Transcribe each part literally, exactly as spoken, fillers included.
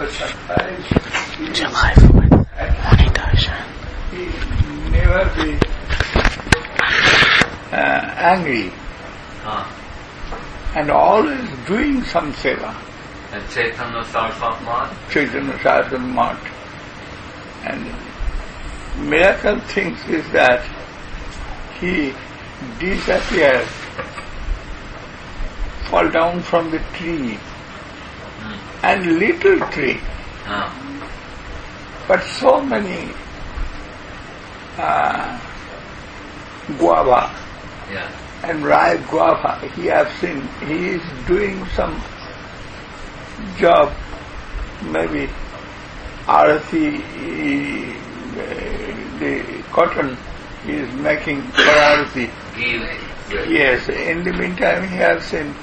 was surprised. He, he never be uh, angry. Huh. And always doing some seva. And Chaitanya Saraswat Mat? Chaitanya Saraswat Mat. And miracle things is that he disappears, fall down from the tree, Hmm. and little tree, Huh. but so many uh, guava Yeah. and ripe guava. He has seen, he is doing some job, maybe arati, uh, the cotton he is making for arati. Give. Yes, in the meantime he has seen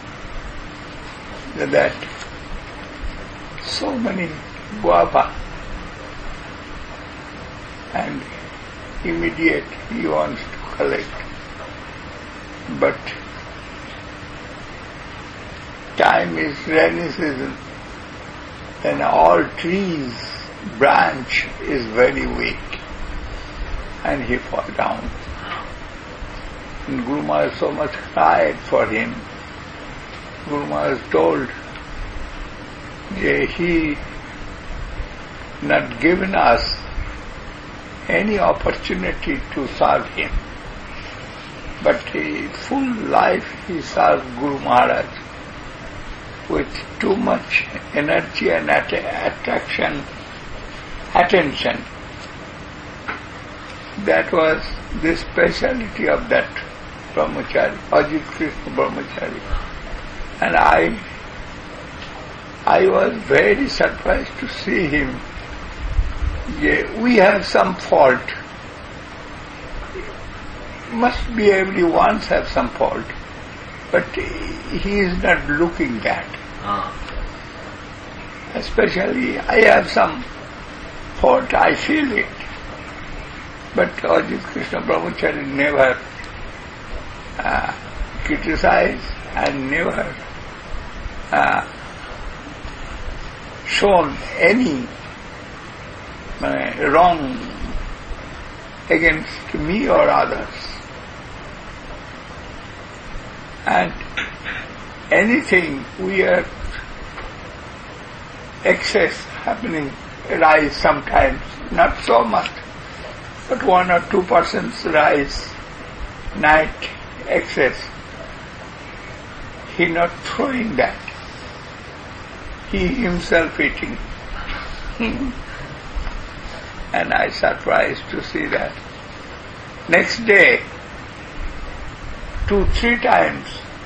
that so many guava, and immediate he wants to collect. But time is rainy season, and all trees branch is very weak, and he fall down. And Guru Maharaj so much cried for him. Guru Maharaj told that he not given us any opportunity to serve him, but he, full life he served Guru Maharaj with too much energy and att- attraction, attention. That was the speciality of that brahmachari, Ajit Krishna brahmachari. And I, I was very surprised to see him. Yeah, we have some fault. Must be everyone have some fault, but he is not looking that. Uh. Especially I have some fault, I feel it. But Ajit Krishna brahmachari never uh, criticized and never uh, shown any uh, wrong against me or others. And anything we are excess happening rise sometimes, not so much, but one or two persons rise, night excess. He not throwing that. He himself eating. And I surprised to see that. Next day, two, three times,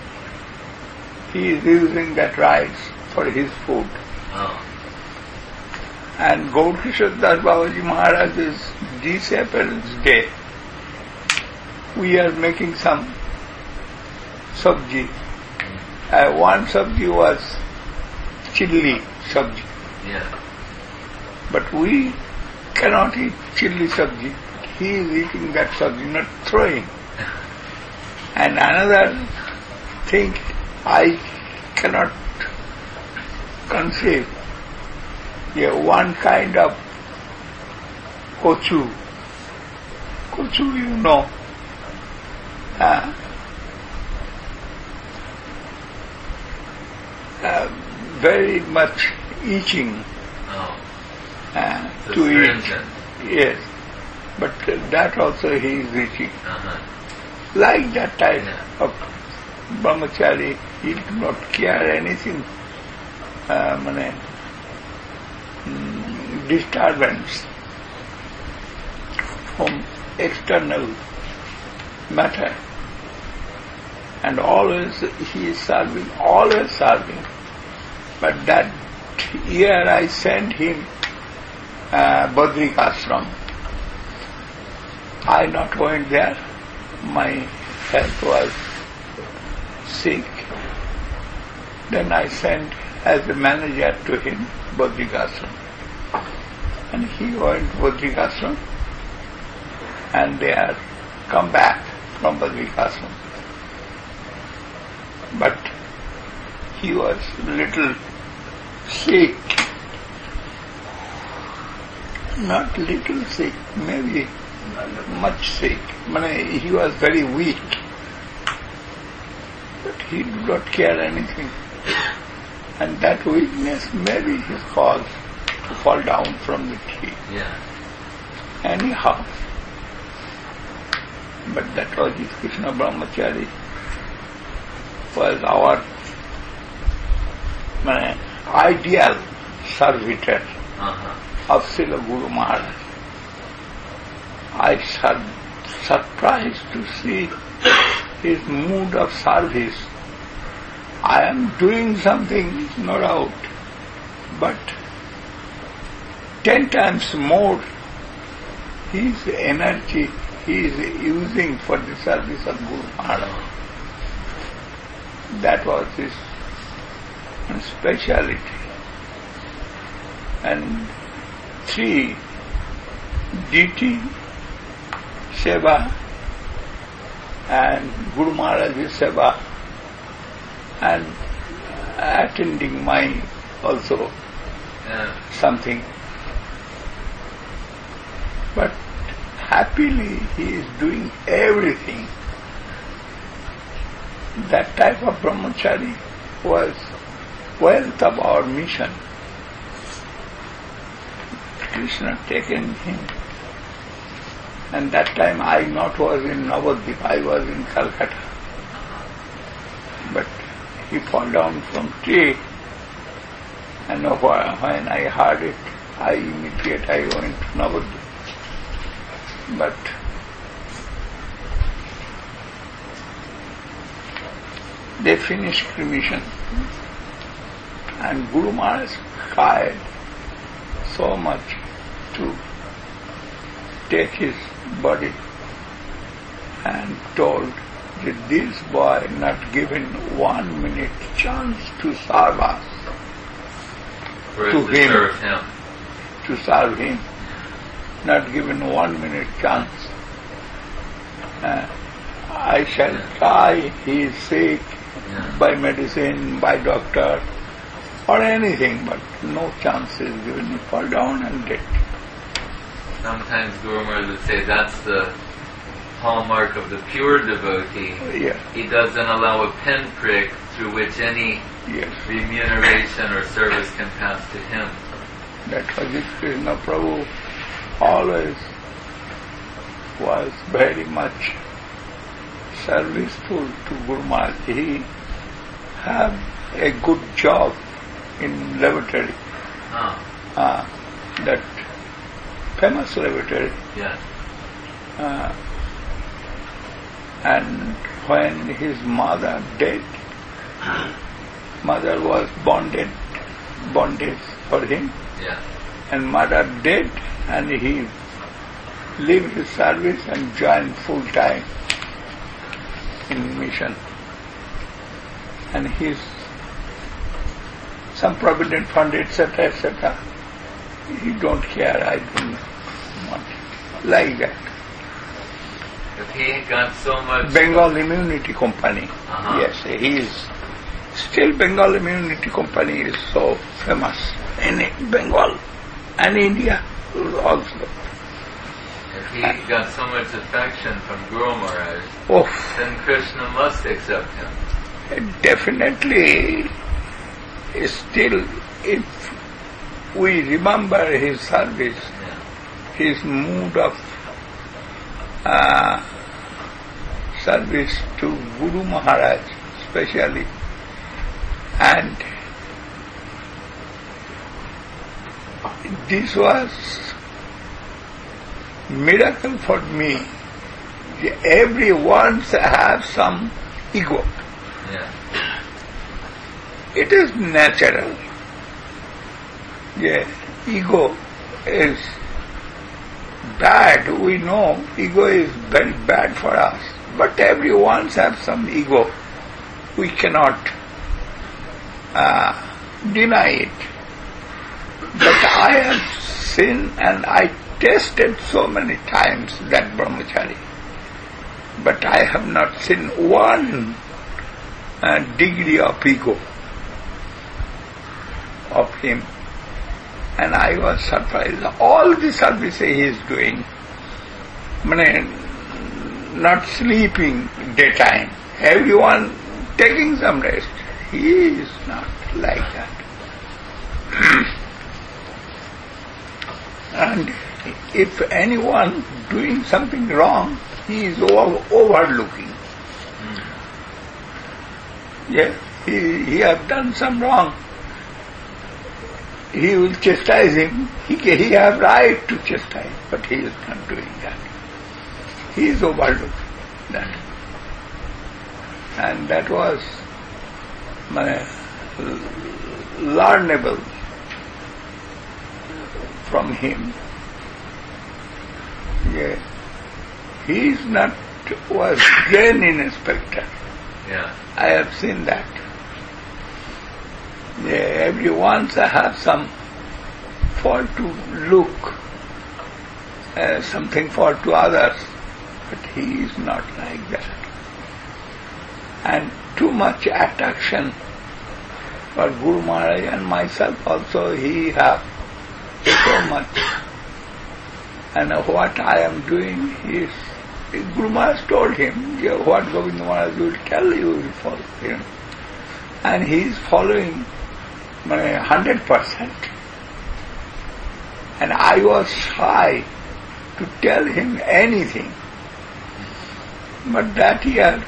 he is using that rice for his food. Oh. And Gaurkishore Das Babaji Maharaj's disappearance day, we are making some sabji. Uh, one sabji was chilli sabji. Yeah. But we cannot eat chilli sabji. He is eating that sabji, not throwing. And another thing I cannot conceive, yeah, one kind of kochu. Kochu, you know, uh, uh, very much itching Oh. uh, The to stringent. eat. Yes, but that also he is eating. Uh-huh. Like that type Yeah. of brahmachari, he do not care anything, uh, mane, mm, disturbance from external matter. And always he is serving, always serving. But that year I sent him uh, Badrik Ashram. I not went there. My health was sick. Then I sent as the manager to him Badrik Ashram. And he went to Badrik Ashram, and they are come back from Badrik Ashram. But he was little sick Not little sick, maybe much sick. Mane, he was very weak. But he did not care anything. And that weakness may be his cause to fall down from the tree. Yeah. Anyhow. But that was his Krishna Brahmachari. Was our mane, ideal servitor Uh-huh. of Srila Guru Maharaj. I was surprised to see his mood of service. I am doing something, no doubt, but ten times more his energy he is using for the service of Guru Maharaj. That was his speciality. And three, duty, seva, and Guru Maharaj's seva, and attending my also Yeah. something. But happily he is doing everything. That type of brahmachari was wealth of our mission. Krishna taken him. And that time I not was in Navadvip, I was in Calcutta. But he fall down from tree, and when I heard it, I immediately I went to Navadvip. But they finished cremation, and Guru Maharaj cried so much to take his body and told that this boy not given one minute chance to serve us, For to it to him. serve him. to serve him, not given one minute chance. Uh, I shall try, he is sick, Yeah. by medicine, by doctor, or anything, but no chance is given. He fall down and dead. Sometimes Guru Maharaj would say that's the hallmark of the pure devotee. Yeah, He doesn't allow a pinprick through which any yes. remuneration or service can pass to him. That was it. Krishna Prabhu always was very much serviceful to Guru Maharaj. He had a good job in lavatory, Oh, uh, that famous lavatory. yes. Uh, and when his mother died, mother was bonded, bondage for him, Yeah. and mother dead, and he leave his service and join full time in mission. And his some provident fund, et cetera, et cetera. He don't care. I don't want it. Like that. If he got so much... Bengal Immunity Company. Uh-huh. Yes, he is still Bengal Immunity Company is so famous in Bengal and India also. If he got so much affection from Guru Maharaj, Oh, then Krishna must accept him. definitely, still, if we remember his service, Yeah. his mood of uh, service to Guru Maharaj especially, and this was miracle for me. Everyone has some ego. Yeah. It is natural. Yeah, ego is bad. We know ego is very bad for us. But everyone has some ego. We cannot uh, deny it. But I have seen and I tasted so many times that brahmachari. But I have not seen one uh, degree of ego of him. And I was surprised. All the services he is doing, not sleeping daytime, everyone taking some rest. He is not like that. And if anyone doing something wrong, he is over, overlooking. Mm. Yeah, he, he have done some wrong. He will chastise him. He, he have right to chastise, but he is not doing that. He is overlooking that. And that was my learnable from him. Yeah. He is not was drain inspector. Yeah. I have seen that. Yeah, every once I have some fault to look, uh, something fault to others, but he is not like that. And too much attraction for Guru Maharaj and myself also, he have so much. And what I am doing is, Guru Maharaj told him, yeah, what Govinda Maharaj will tell you, you will follow him. And he is following one hundred percent. And I was shy to tell him anything. But that year,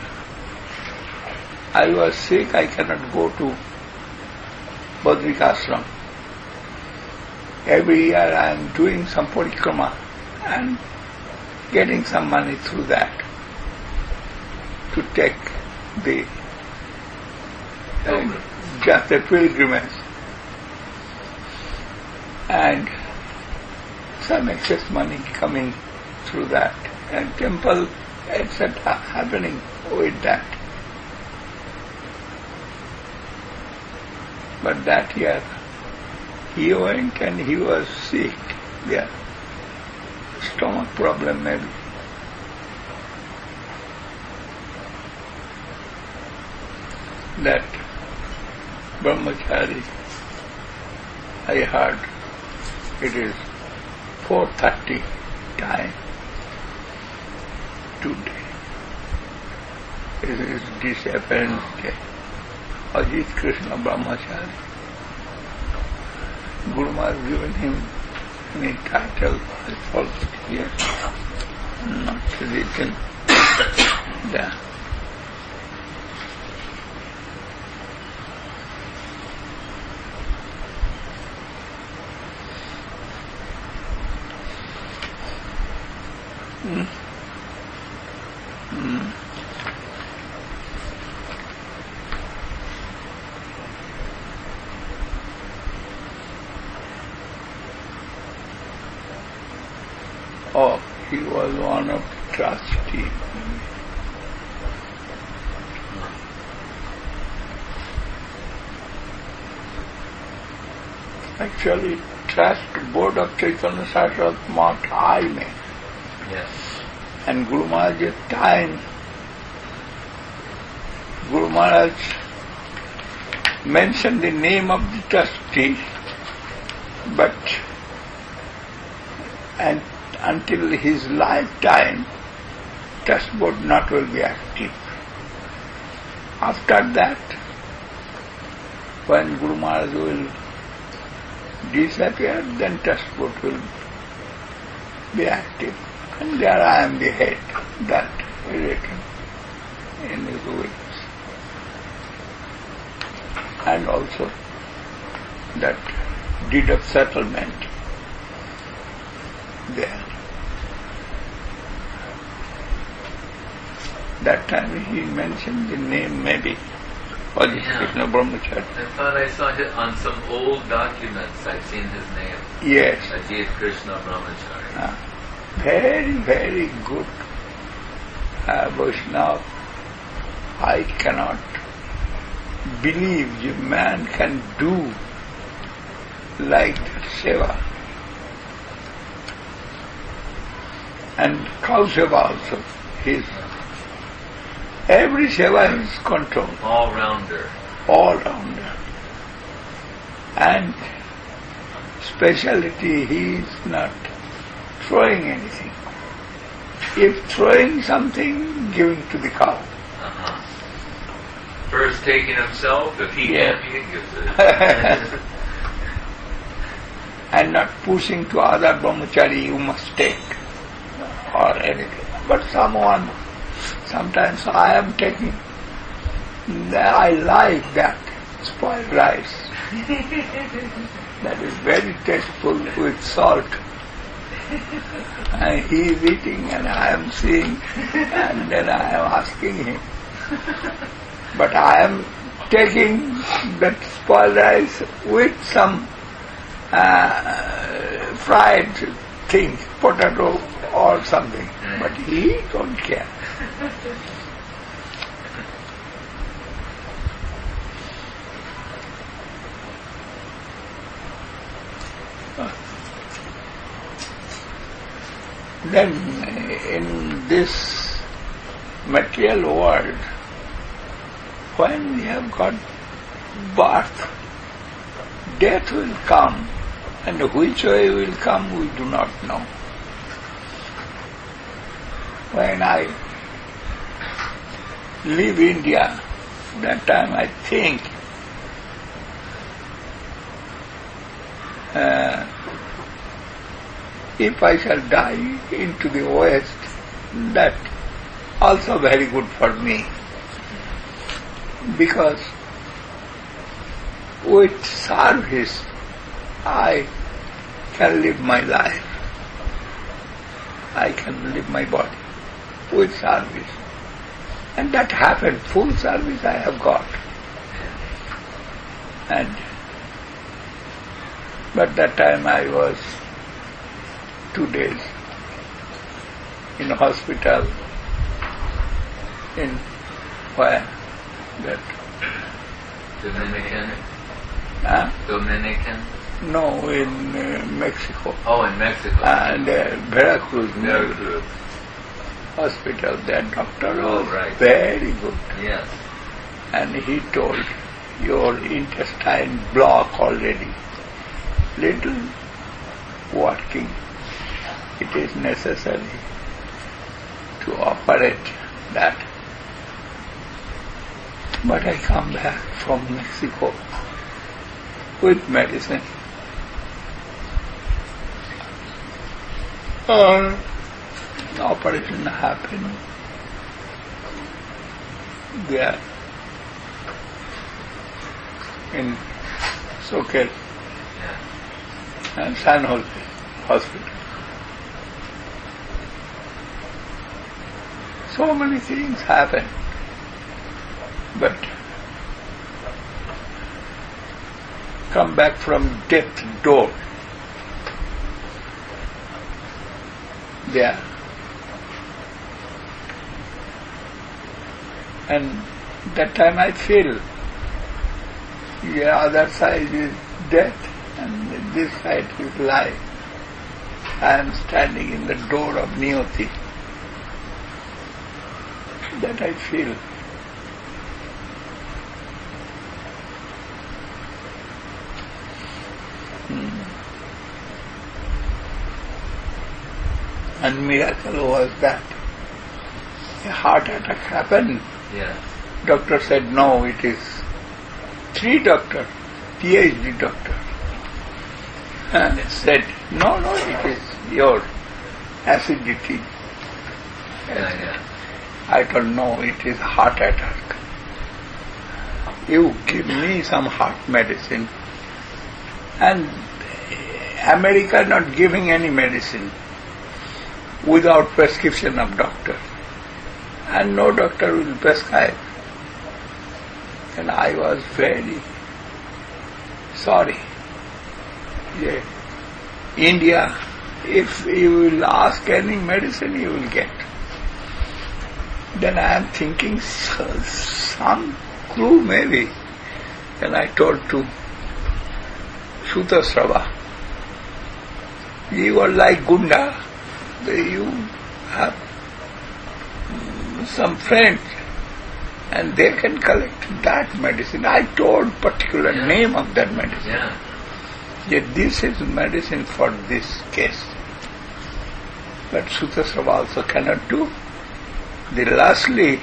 I was sick, I cannot go to Badrikashram. Every year I am doing some parikrama and getting some money through that to take the uh, just a pilgrimage and some excess money coming through that and temple et cetera happening with that. But that year he went and he was sick there. Stomach problem maybe. That Brahmachari, I heard it is four thirty time today. It is disappearance day. Ajit Krishna Brahmachari. Guru Maharaj given him any title, I follow here, not written there. Hmm. Hmm. Oh, he was one of the trustees. Actually, trust board of Chaitanya Saraswat Math I made. Yes. And Guru Maharaj's time, Guru Maharaj mentioned the name of the trustee, but and until his lifetime, trust board not will be active. After that, when Guru Maharaj will disappear, then trust board will be active. And there I am the head, that is written in his wills. And also that deed of settlement there. That time he mentioned the name maybe, Ajit yeah. Krishna Brahmachari. I thought I saw it on some old documents, I've seen his name. Yes. Ajit Krishna Brahmachari. Uh, very, very good uh, Vaishnava. I cannot believe a man can do like that seva. And cow seva also. His every seva is controlled. All rounder. All rounder. And specialty, he is not throwing anything. If throwing something, giving to the cow. Uh-huh. First taking himself, if he Yeah. can't, he gives it. And not pushing to other brahmachari, you must take, or anything. But someone, sometimes I am taking, I like that spoiled rice. That is very tasteful with salt. And he is eating and I am seeing, and then I am asking him. But I am taking that spoiled rice with some uh, fried thing, potato or something. But he don't care. Then in this material world, when we have got birth, death will come, and which way will come we do not know. When I leave India, that time I think uh, if I shall die into the West, that also very good for me. Because with service I can live my life. I can live my body with service. And that happened. Full service I have got. And but that time I was two days in a hospital in where that Dominican? uh, Dominican? no in uh, Mexico Oh, in Mexico. and uh, Veracruz Veracruz. hospital. That doctor Oh, was right. very good, Yes. and he told your intestine block already, little working. It is necessary to operate that. But I come back from Mexico with medicine. Uh, the operation happened there in Soquel Yeah. and San Jose Hospital. So many things happen, but come back from death door. There. And that time I feel the other side is death and this side is life. I am standing in the door of Niyoti. That I feel. Hmm. And miracle was that a heart attack happened. Yes. Doctor said, no, it is three doctor, PhD doctor. And said, no, no, it is your acidity. Yeah, yeah. I don't know, it is heart attack. You give me some heart medicine. And America not giving any medicine without prescription of doctor. And no doctor will prescribe. And I was very sorry. Yeah. India, if you will ask any medicine, you will get. Then I am thinking some clue maybe. Then I told to Sutasrava, you are like Gunda, you have some friends and they can collect that medicine. I told particular Yeah. name of that medicine. Yeah. Yet this is medicine for this case. But Sutasrava also cannot do. The lastly,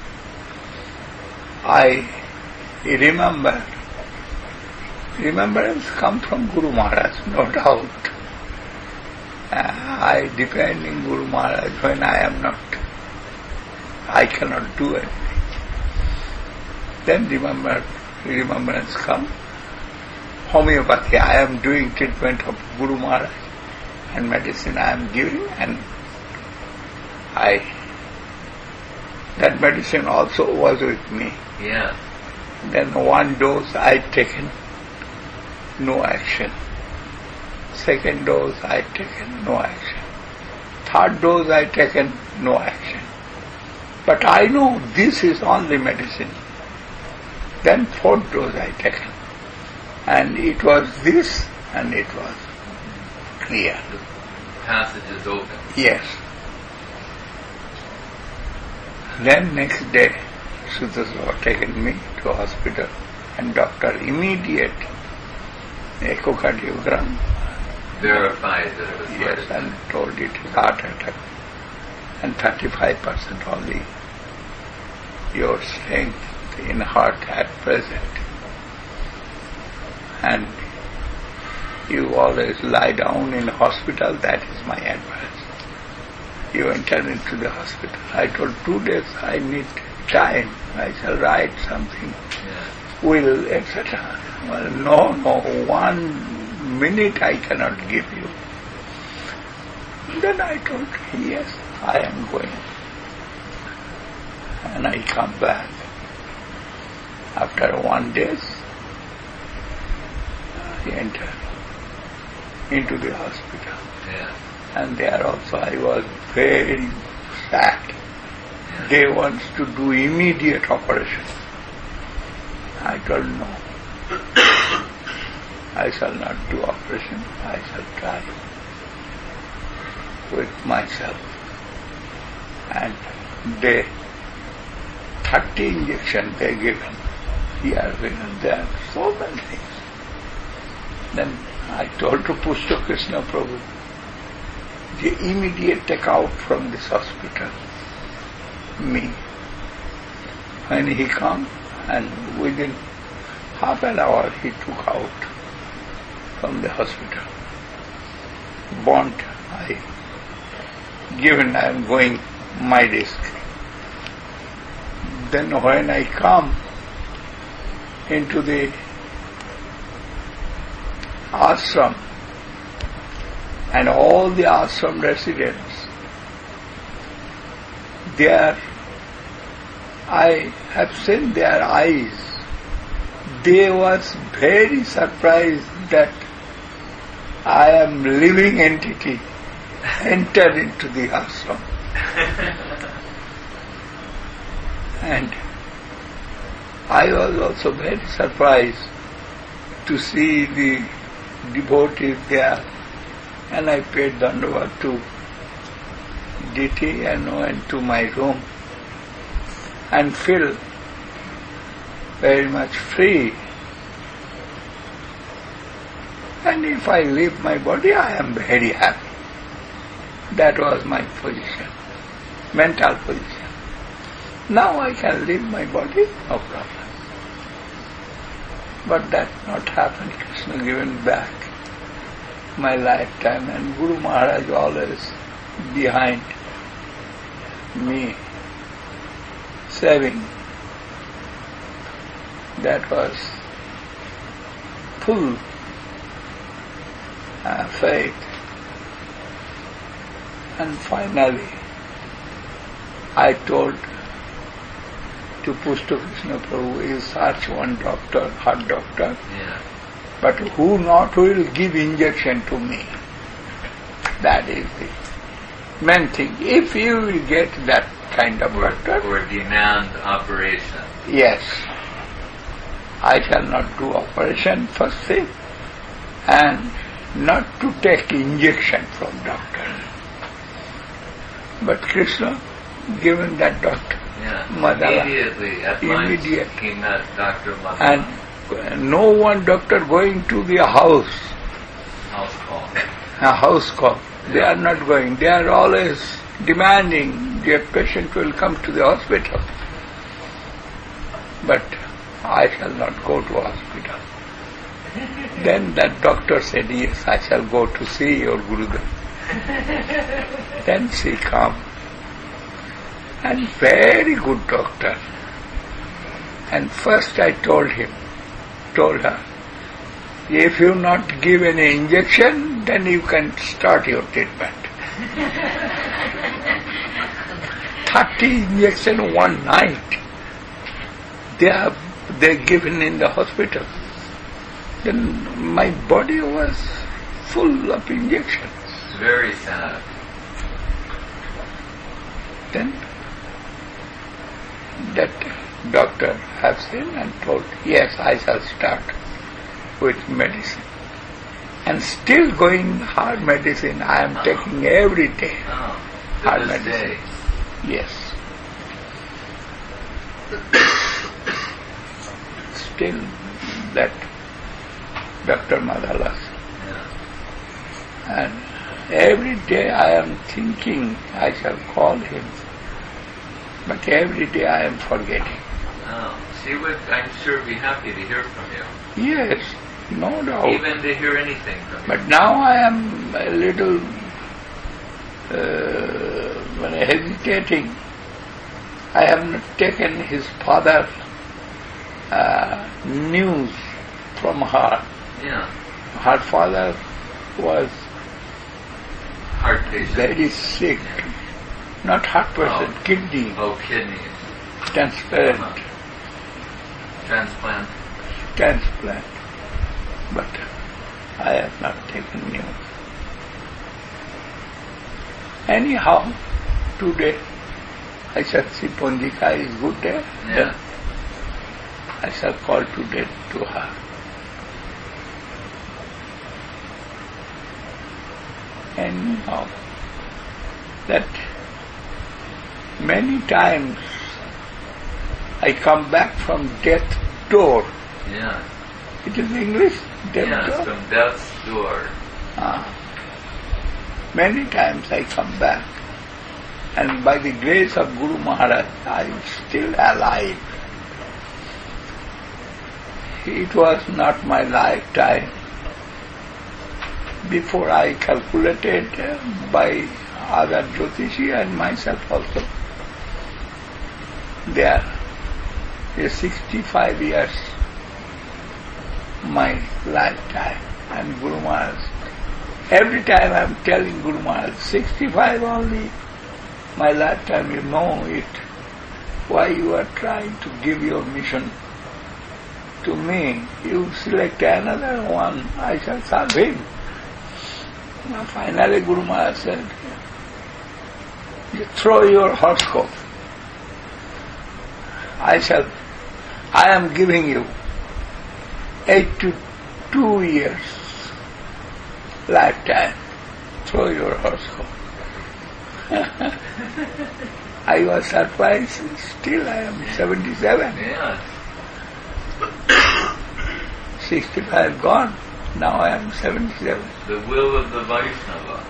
I remember, remembrance comes from Guru Maharaj, no doubt. Uh, I depend in Guru Maharaj when I am not, I cannot do anything. Then remember, remembrance comes. Homeopathy, I am doing treatment of Guru Maharaj, and medicine I am giving, and I, that medicine also was with me. Yeah. Then one dose I taken, no action. Second dose I taken, no action. Third dose I taken, no action. But I know this is only medicine. Then fourth dose I taken. And it was this, and it was clear. The passage is open. Yes. Then next day, Sutasrava taken me to hospital, and doctor immediate echocardiogram verified that it was yes, heart and told it is heart attack, and thirty-five percent only your strength in heart at present. And you always lie down in hospital, that is my advice. You enter into the hospital. I told two days I need time. I shall write something, Yeah. will, et cetera. Well, no, no, one minute I cannot give you. Then I told, yes, I am going. And I come back. After one day, I enter into the hospital. Yeah. And there also I was very sad. They want to do immediate operation. I told no. I shall not do operation. I shall try with myself. And they, thirty injections they given. Here, there, so many things. Then I told to Pushta Krishna Prabhu, they immediate take out from this hospital me. When he come, and within half an hour he took out from the hospital. Bond I given, I am going my risk. Then when I come into the ashram, and all the ashram residents, there I have seen their eyes. They was very surprised that I am living entity entered into the ashram. And I was also very surprised to see the devotees there, and I paid Dandavat to D T and went to my room and feel very much free. And if I leave my body, I am very happy. That was my position, mental position. Now I can leave my body, no problem. But that not happened. Krishna given back my lifetime, and Guru Maharaj always behind me, saving. That was full uh, faith. And finally, I told to Pushta Krishna Prabhu, is such one doctor, heart doctor, Yeah. but who not will give injection to me? That is the main thing. If you will get that kind of Or, doctor, or demand operation. yes, I shall not do operation first thing, and not to take injection from doctor. But Krishna given that doctor, Yeah. Madala. Immediately at Immediate. lunch he met Doctor Madala. and no one doctor going to the house a house call. They are not going. They are always demanding their patient will come to the hospital. But I shall not go to hospital. Then that doctor said, yes, I shall go to see your Gurudev. Then she come. And very good doctor. And first I told him, told her, if you not give any injection, then you can start your treatment. Thirty injection one night. They are they given in the hospital. Then my body was full of injections. Very sad. Then that doctor has seen and told, yes, I shall start with medicine. And still going hard medicine, I am oh. taking every day. Oh, hard medicine. Day. Yes. Still that Doctor Madalas. Yeah. And every day I am thinking I shall call him. But every day I am forgetting. Oh, she would, I'm sure, be happy to hear from you. Yes, no doubt. Even to hear anything from you. But now I am a little uh, hesitating. I have not taken his father uh, news from her. Yeah. Her father was heart patient. very sick. Not heart person, oh. kidney. Oh, kidney. Transparent. Uh-huh. Transplant. Transplant. But I have not taken news. Anyhow, today I shall see Ponjika is good there. Yeah. Then I shall call today to her. Anyhow, that many times I come back from death door. Yeah. It is English, death yeah, door? Yes, from death's door. Ah. Many times I come back, and by the grace of Guru Maharaj, I am still alive. It was not my lifetime. Before I calculated uh, by other Jyotishi and myself also, there is sixty-five years my lifetime. And Guru Maharaj, every time I am telling Guru Maharaj, sixty-five only my lifetime, you know it. Why you are trying to give your mission to me? You select another one, I shall serve him. Now finally Guru Maharaj said, you throw your horoscope. I shall, I am giving you eighty-two years lifetime. Throw your horoscope. I was surprised. Still I am seventy-seven. Yeah. sixty-five gone. Now I am seventy-seven. The will of the Vaishnava.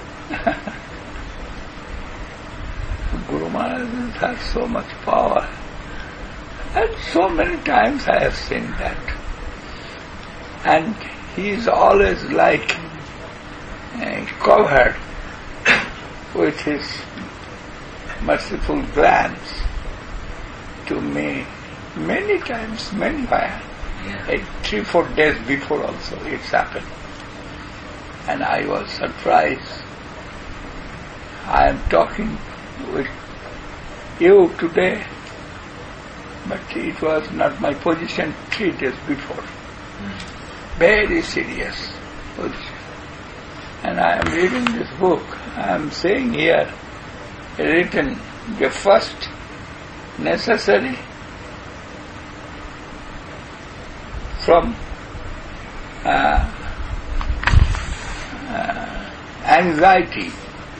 Guru Maharaj has so much power. And so many times I have seen that. And he is always like uh, covered with his merciful glance to me many times, many times. Yeah. Like three, four days before also it's happened. And I was surprised. I am talking with you today, but it was not my position three days before. Mm. Very serious position. And I am reading this book. I am saying here, written, the first necessary from uh, uh, anxiety.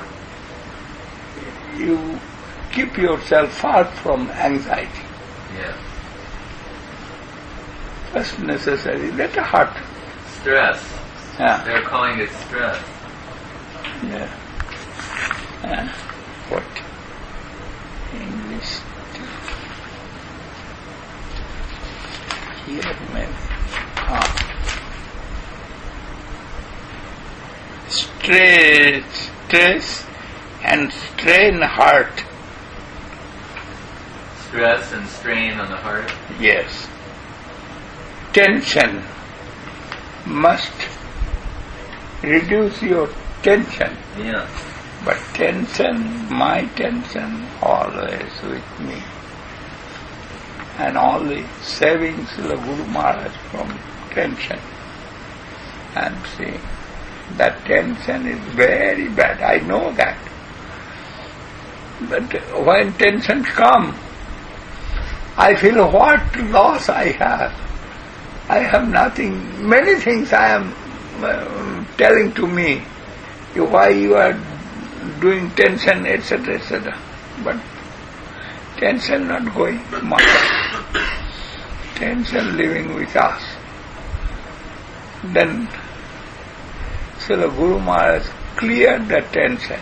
You keep yourself far from anxiety. Yeah. First necessary, let the heart. Stress. Yeah. They're calling it stress. Yeah. Uh, what? English. Here means ah. Stress, stress and strain heart. Stress and strain on the heart. Yes. Tension. Must reduce your tension. Yeah. But tension, my tension, always with me. And only saving Srila Guru Maharaj from tension. And see, that tension is very bad. I know that. But when tensions come, I feel what loss I have. I have nothing. Many things I am uh, telling to me. You, why you are doing tension, et cetera, et cetera. But tension not going much. Tension living with us. Then Srila Guru Maharaj cleared the tension.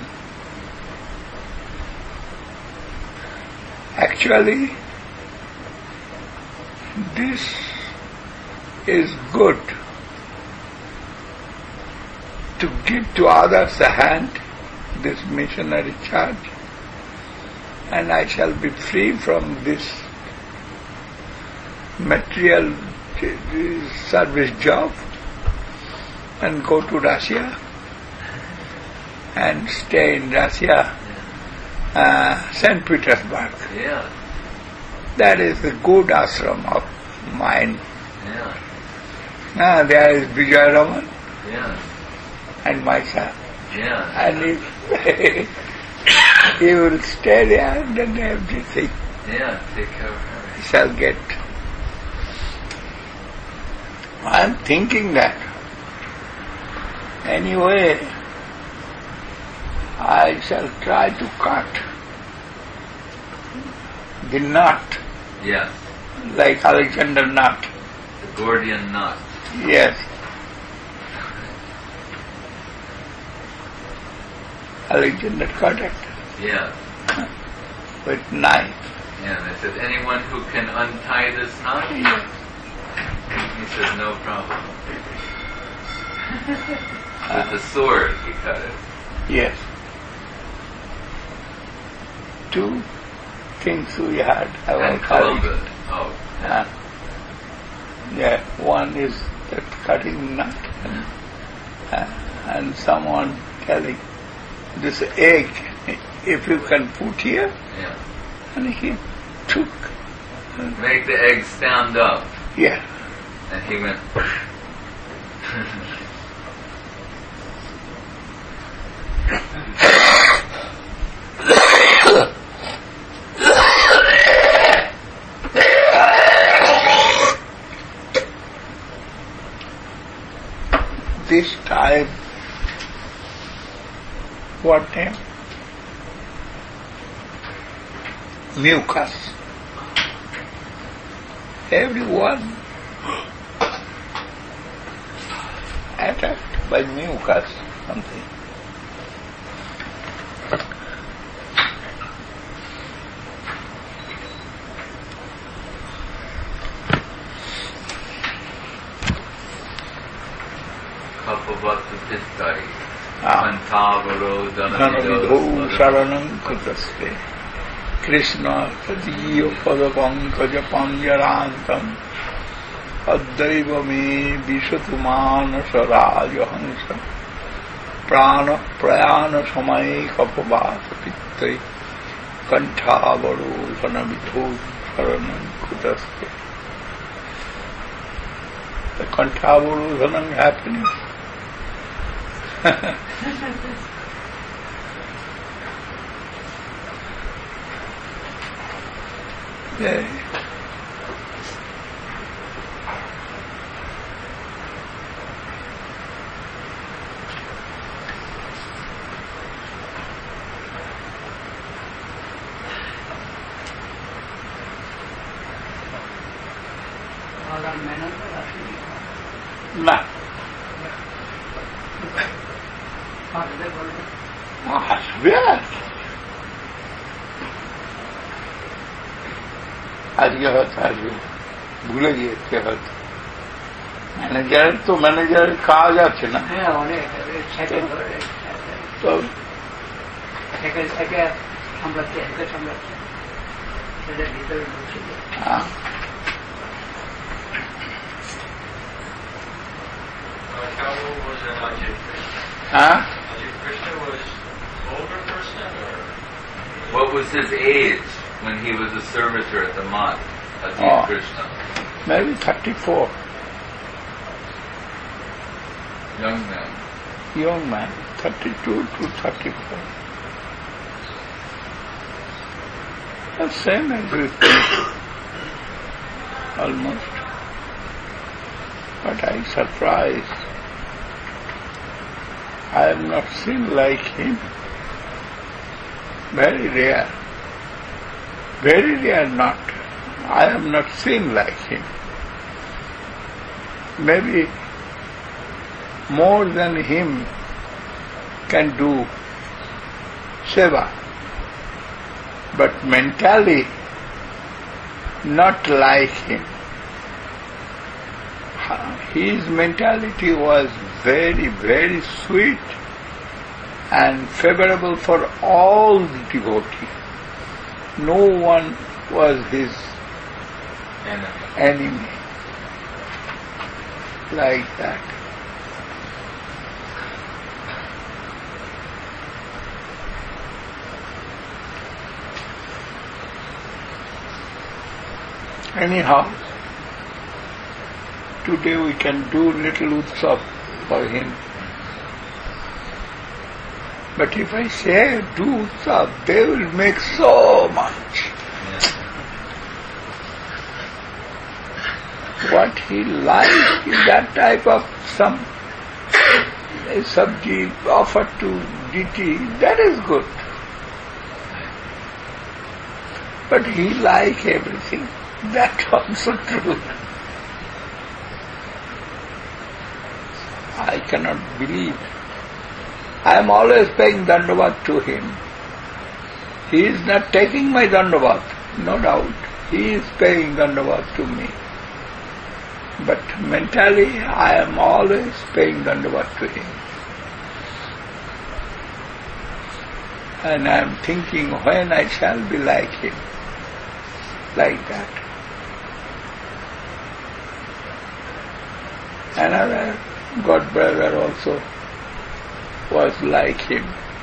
Actually, this is good to give to others a hand, this missionary charge, and I shall be free from this material service job and go to Russia and stay in Russia, uh, Saint Petersburg. Yeah. That is the good ashram of mine. Yeah. Ah, there is Vijay Raman Yeah. and my son. Yeah. And if he will stay there, then everything Yeah. Take care of her. shall get. I am thinking that anyway I shall try to cut the knot Yes. like Alexander knot. The Gordian knot. Yes. Alexander cut it Yeah. with knife. Yeah. And I said, anyone who can untie this knot? Yes. He said, no problem. With the sword, he cut it. Yes. Two things we had And about Columbus. Oh. Uh, yeah, one is that cutting nut, and, uh, and someone telling this egg, if you can put here, Yeah. and he took. Uh, Make the egg stand up. yeah, And he went. this time, what name? Mucus. Everyone attacked by mucus, something. Kapabhatapittai. Ah. Antavaro Dhanavidho Saranam Kutaste Krishna Tadiyo Padapankaja Panjarantam Addaiva me Vishatuman Saraja Hansa Prana Prayana Samai Kapabhatapittai Kantavaro Dhanavidho Saranam Kutaste. The Kantavaro Dhanam happening. Yeah. Nah. Ah, where? আজকে হয়তো আসবে, ভুলে গিয়েছে হয়তো। ম্যানেজারের তো ম্যানেজারের কাজ আছে না। হ্যাঁ, অনেক তো সামলাচ্ছে, সামলাচ্ছে সেটার ভিতরে ঢুকছিল। How old was Ajit Krishna? Huh? Ajit Krishna was older person, or what was his age when he was a servitor at the Math? Ajit Oh. Krishna, Maybe thirty-four. young man. Young man, thirty-two to thirty-four. The same as with me, almost. But I surprised. I have not seen like him. Very rare. Very rare not. I have not seen like him. Maybe more than him can do seva. But mentally, not like him. His mentality was very, very sweet and favorable for all the devotees. No one was his Enemy. enemy. Like that. Anyhow, today we can do little utsav for him. But if I say do utsav, they will make so much. What he likes is that type of some a sabji offered to deity, that is good. But he like everything. That's also true. I cannot believe. I am always paying dandavat to him. He is not taking my dandavat, no doubt. He is paying dandavat to me. But mentally, I am always paying dandavat to him. And I am thinking when I shall be like him. Like that. Another god brother also was like him.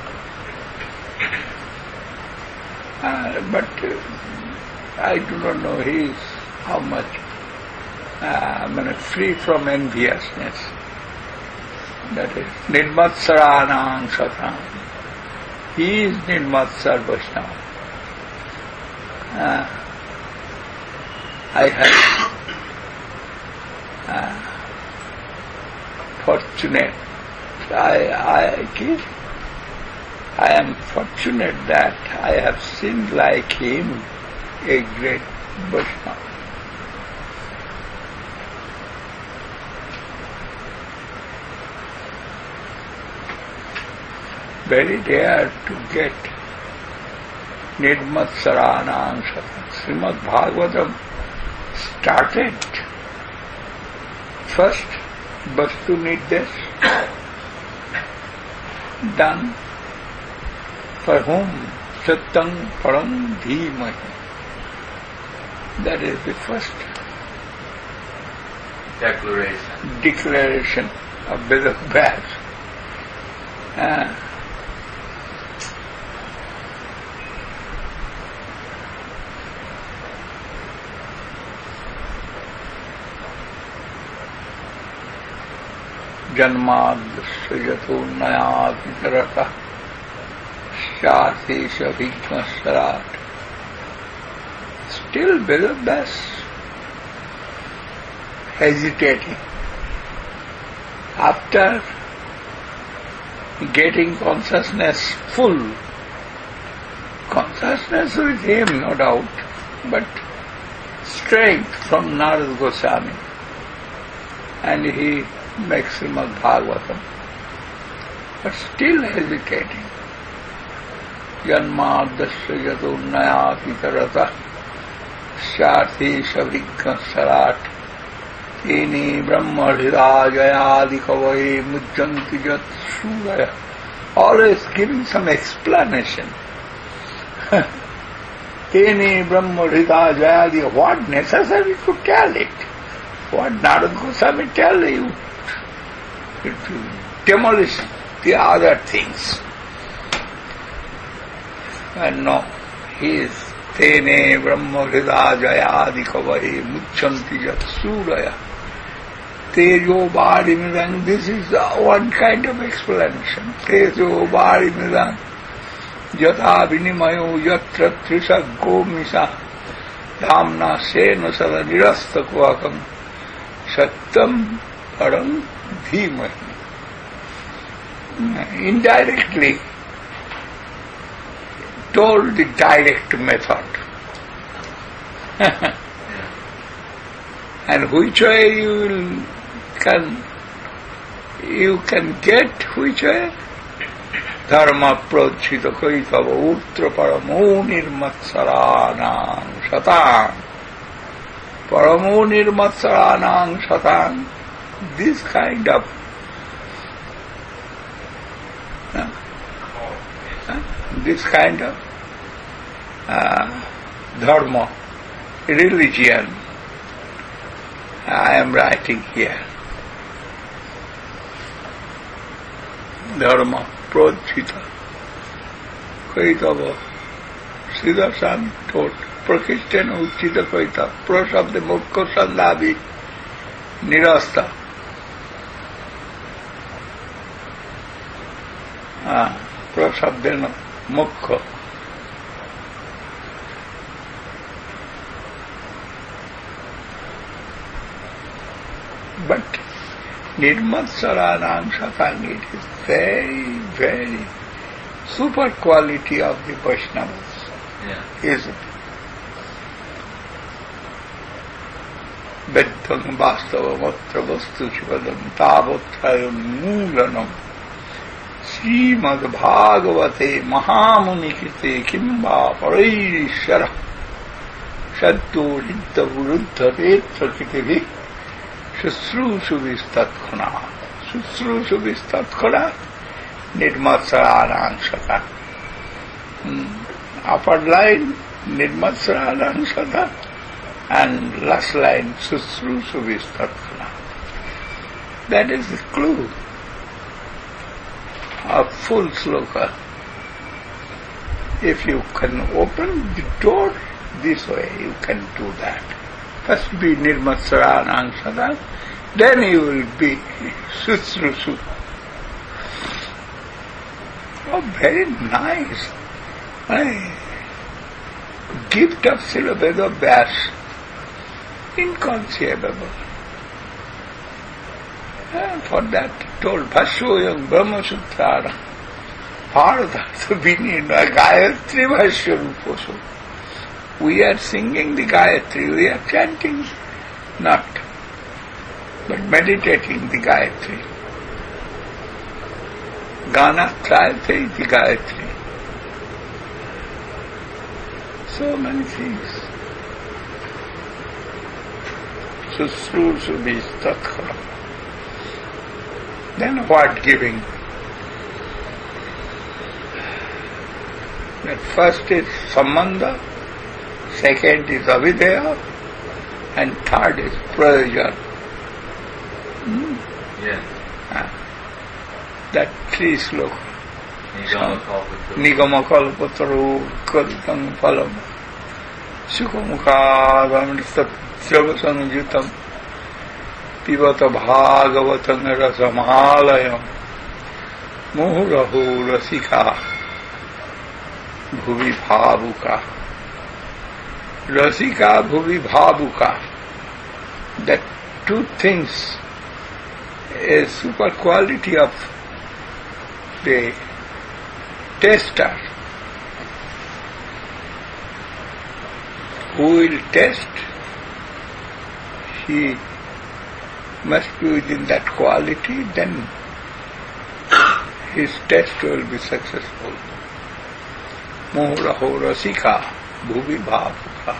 Uh, but uh, I do not know he is how much uh, I mean, free from enviousness. That is Nirmatsaranang Satam. He is Nirmatsar Vaishnava. Uh, I have uh, fortunate. I, I, I am fortunate that I have seen like him a great Vaishnava. Very rare to get Nirmatsaranang Satam. Srimad Bhagavatam started first Vastu Nirdesh, done for whom Satyam Param Dhimahi. That is the first Declaration. declaration of Vedas Vyas. Uh, जन्माद्यस्य यथोन्नयाभितरतः शातेश विघ्नस्वराट. Still Vedas hesitating. After getting consciousness full, consciousness with him, no doubt, but strength from Narada Goswami, and he makes Srimad Bhagavatam. but still hesitating. Janmadasya yato nayapitarata syathi savigna sarat tini brahmadhirajayadi kavai mujjanti jat suraya. Always giving some explanation. Tini brahmadhirajayadi, what necessary to tell it? What Narada Goswami tell you? To demolish the other things. And no, he is Tene Brahma Hridajayadi Kavai Muchanti Jat Suraya Tejo Bharimidang. This is one kind of explanation. Tejo Bharimidang Jata Vinimayo Yatra Trisa Gomisa Dhamna Sena Sada Nirasta Kvakam Satyam Param Dhimahi. Indirectly told the direct method. And which way you will can you can get which way? Dharma prochita kaitava utra paramo nirmatsaranang satang. Paramo nirmatsaranang satang. This kind of uh, uh, this kind of uh, dharma, religion, I am writing here. Dharma prajita kaitava Siddhasan taught prakishtena uchita kaita prasabde mukha sandhavi nirasta. Ah, prasabdena mukha. But Nirmatsaranam Satang, it is very, very super quality of the Vaishnavas. Yeah. Is it? Beddham Bastava Matra Vastu Shivadam Tavotrayam Moolanam Srimad Bhagavate Mahamunikite Kimba Paraishara Shaddo Riddha Vuruddha Vetra Kitivi Shusrusu Vistatkhana. Shusrusu Vistatkhana Nirmatsaranam Sata. Hmm. Upper line Nirmatsaranam Sata and last line Shusrusu Vistatkhana. That is the clue of full sloka. If you can open the door this way, you can do that. First be Nirmatsaranam Sada, then you will be Shusrusu. Oh, very nice. A gift of Srila Veda Vyas. Inconceivable. And for that he told Bhashyoyam Brahma Sutrara Bharatha Vinina Gayatri Bhashya Ruposo. We are singing the Gayatri, we are chanting, not, but meditating the Gayatri. Gana Trayate iti Gayatri. So many things. Shusrusu Vistatkhana. Then what giving? That first is Sambandha, second is Avideya, and third is Prayojan. Hmm? Yes. Ah. That three sloka. Nigama Kalpataru Kalitam Phalam Sukhamukha Satyavasanjutam Pivata Bhagavatam Rasamalayam Muhurahu Rasika Bhuvi Bhavuka Rasika Bhuvi Bhavuka. That two things is super quality of the tester. Who will test? He must be within that quality, then his test will be successful. Mohraho rasika bhuvi bhavuka.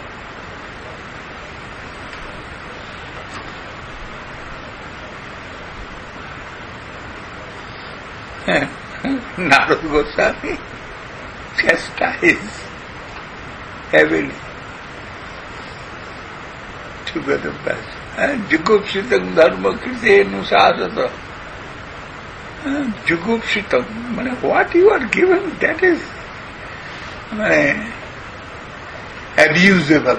Narad Goswami chastised heavily to get the best. And Jugupsitam dharma kritenu sasata. Jugupsitam, what you are given, that is uh, abusable.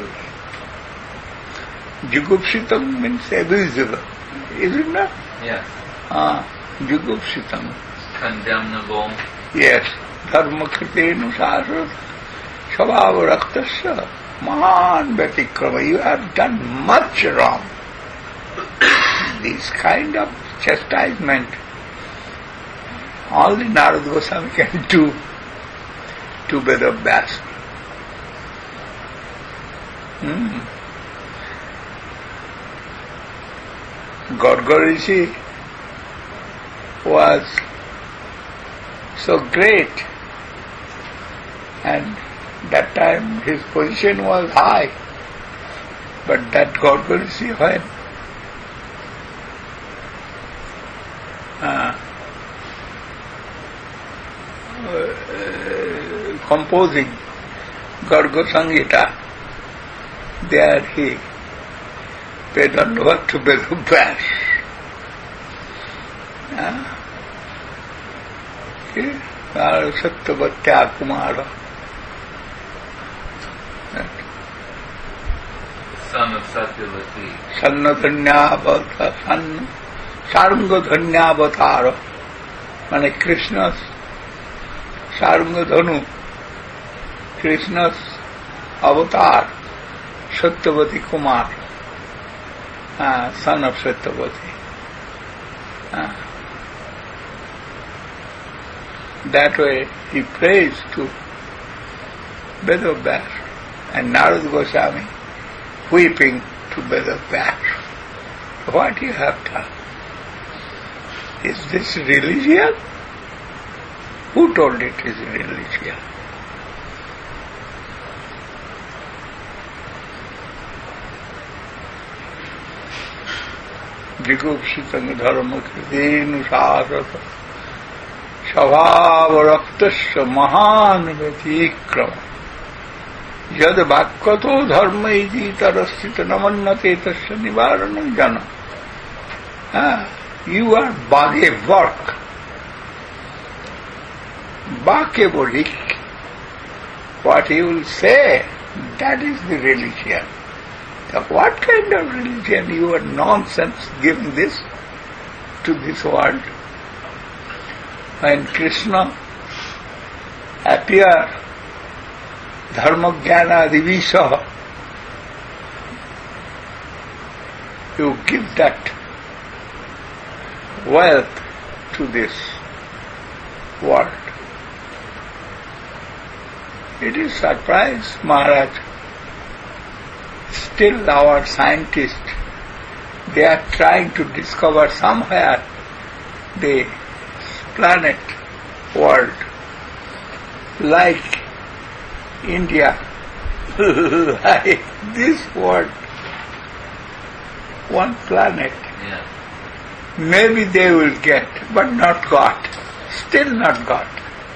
Jugupsitam means abusable, is it not? Yes. Ah, Jugupsitam. Condemnable. Yes. Dharma kritenu sasata. Svabhava raktasya. Mahan vyatikrama. You have done much wrong. This kind of chastisement only Narad Goswami can do to Vedavyas. Hmm. Garga Rishi was so great, and that time his position was high, but that Garga Rishi when uh, uh, composing Garga Sangita, there he paid dandavat to Vedavyas. Satyavatya Kumara, son of Satyavati. Sannadhanyavata, san, Sarungadhanyavatara, mane Krishna's Sarungadhanu, Krishna's avatar, Satyavati Kumar, uh, son of Satyavati. Uh, that way he prays to Vedavyas, and Narad Goswami weeping to Vedavyas. What you have done? Is this religion? Who told it is religion? Jigupsitang dharma kritenu sasata svabhava raktasya mahan vyatikrama yad vakkato dharma iti tarasthita namannate tasya nivaranam jana. Ah, you are bhage work. Bhakebolik. What you will say, that is the religion. Now, what kind of religion? You are nonsense giving this to this world. When Krishna appeared, dharma jnana divisha, you give that wealth to this world. It is surprise, Maharaj. Still our scientists, they are trying to discover somewhere the planet world like India, like this world, one planet. Yeah. Maybe they will get, but not got. Still not got.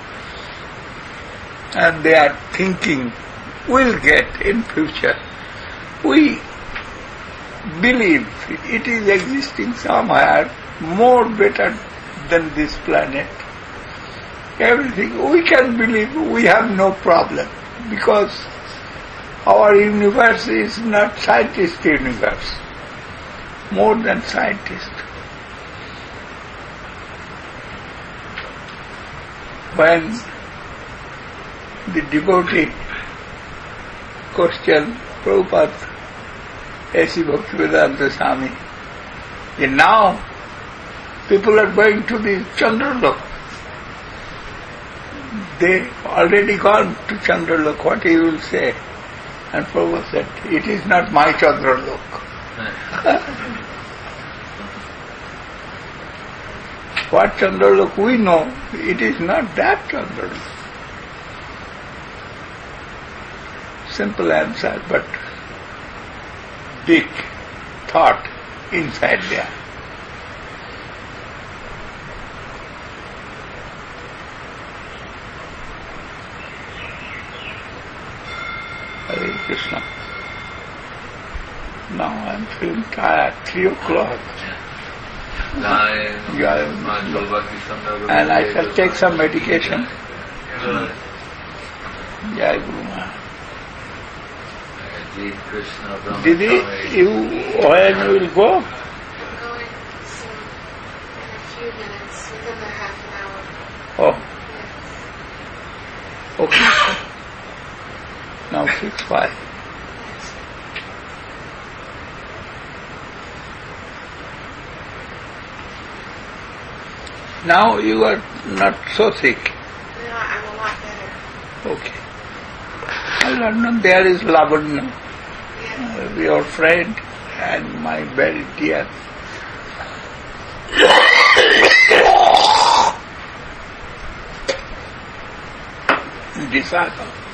And they are thinking, we'll get in future. We believe it is existing somewhere more better than this planet. Everything, we can believe, we have no problem, because our universe is not scientist universe, more than scientist. When the devotee questioned Prabhupada, A C Bhaktivedanta Swami, and now people are going to the Chandralok. They already gone to Chandralok, what he will say? And Prabhupada said, it is not my Chandralok. what Chandralok we know, it is not that Chandralok. Simple answer, but big thought inside there. Hare Krishna. Now I'm feeling tired. Three o'clock. Yeah. And I shall take some medication. Jai Guru Maharaj. Didi, you, when you will go? I'm going soon, in a few minutes, within the half an hour. Oh. Okay. Now six five. Now you are not so sick. No, I'm a lot better. Okay. I don't know, there is Lavanya, Yes. uh, your friend and my very dear. Disciple.